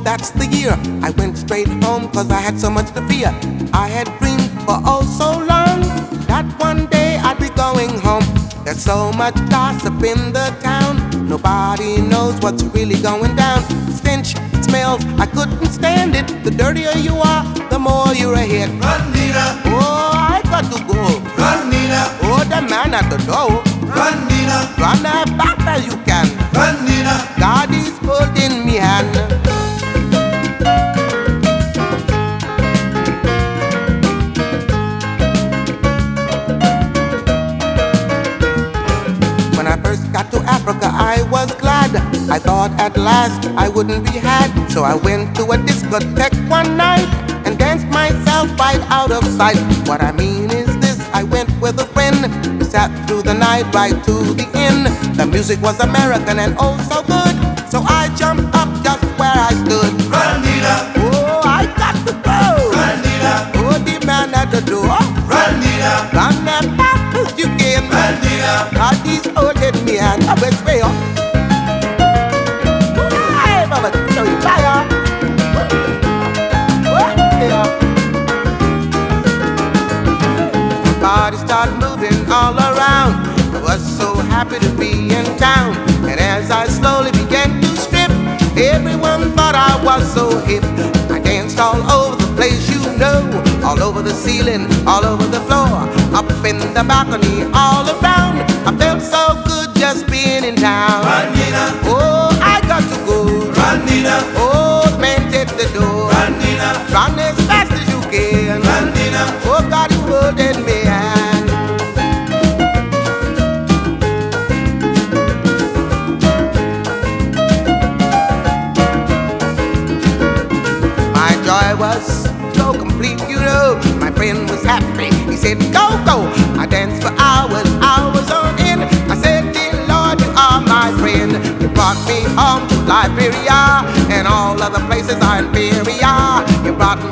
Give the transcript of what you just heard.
that's the year I went straight home, cause I had so much to fear. I had dreamed for oh so long that one day I'd be going home. There's so much gossip in the town, nobody knows what's really going down. Stench, smells, I couldn't stand it. The dirtier you are, the more you're a hit. Run, Nina. Oh, I got to go. Run, Nina. Oh, the man at the door. Run, Nina. Run as fast as you can. Run, Nina. God is holding me hand. When I first got to Africa, I was glad. I thought at last I wouldn't be had. So I went to a discotheque one night and danced myself right out of sight. What I mean is this, I went with a friend. We sat through the night right to the end. The music was American and oh so good, so I jumped up just where I stood. Run, Nina. Oh, I got to go. Run, Nina. Oh, the man at the door. Run, Nina. Run as fast as you can. Run, Nina. God is holding me and I will fail. Hey, Mama, show you fire. Body started moving all around. I was so happy to be in town. And as I slowly began to strip, everyone thought I was so hip. I danced all over the place, you know, all over the ceiling, all over the floor, up in the balcony, all around. I felt so good just being in town. Run, Nina. Oh, I got to go. Run, Nina. Oh, man, take the door. Run, Nina. Run as fast as you can. Run, Nina. Oh, God is holding me hand. My joy was so complete, you know. My friend was happy. He said, go, go. I danced for hours, hours on end. I said, dear Lord, you are my friend. You brought me home to Liberia and all other places are inferior. You brought